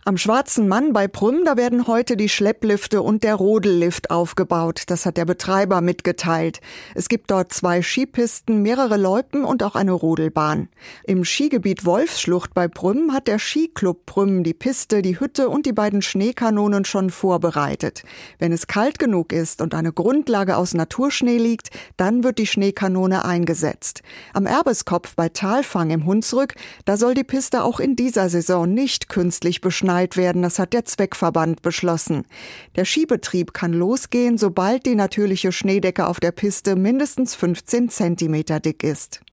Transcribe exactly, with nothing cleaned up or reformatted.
Am Schwarzen Mann bei Prüm, da werden heute die Schlepplifte und der Rodellift aufgebaut. Das hat der Betreiber mitgeteilt. Es gibt dort zwei Skipisten, mehrere Loipen und auch eine Rodelbahn. Im Skigebiet Wolfsschlucht bei Prüm hat der Skiclub Prüm die Piste, die Hütte und die beiden Schneekanonen schon vorbereitet. Wenn es kalt genug ist und eine Grundlage aus Naturschnee liegt, dann wird die Schneekanone eingesetzt. Am Erbeskopf bei Talfang im Hunsrück, da soll die Piste auch in dieser Saison nicht künstlich beschneit werden, das hat der Zweckverband beschlossen. Der Skibetrieb kann losgehen, sobald die natürliche Schneedecke auf der Piste mindestens fünfzehn Zentimeter dick ist.